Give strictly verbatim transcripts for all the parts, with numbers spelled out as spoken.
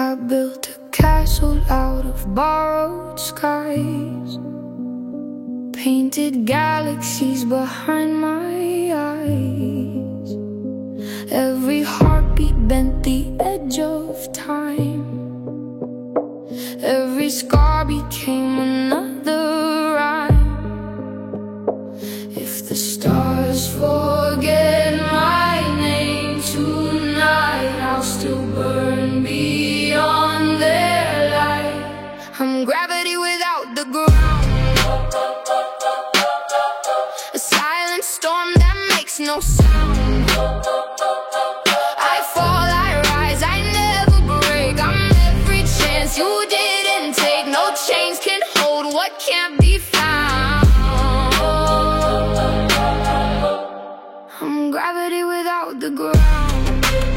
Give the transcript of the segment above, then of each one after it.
I built a castle out of borrowed skies, painted galaxies behind my eyes. Every heartbeat bent the edge of time. Every scar became another rhyme. If the stars forget my name tonight, I'll still burn beyond their light. I'm gravity without the ground, a silent storm that makes no sound. I fall, I rise, I never break. I'm every chance you didn't take. No chains can hold what can't be found. I'm gravity without the ground.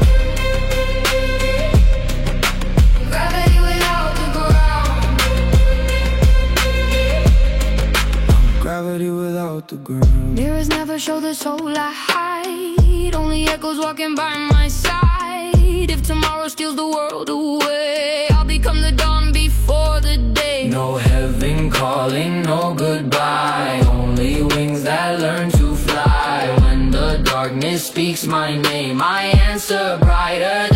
Gravity without the ground. I'm gravity without the ground. Mirrors never show the soul I hide, only echoes walking by my side. If tomorrow steals the world away, I'll become the dawn before the day. No heaven calling, no goodbye, only wings that learn to fly. When the darkness speaks my name, I answer brighter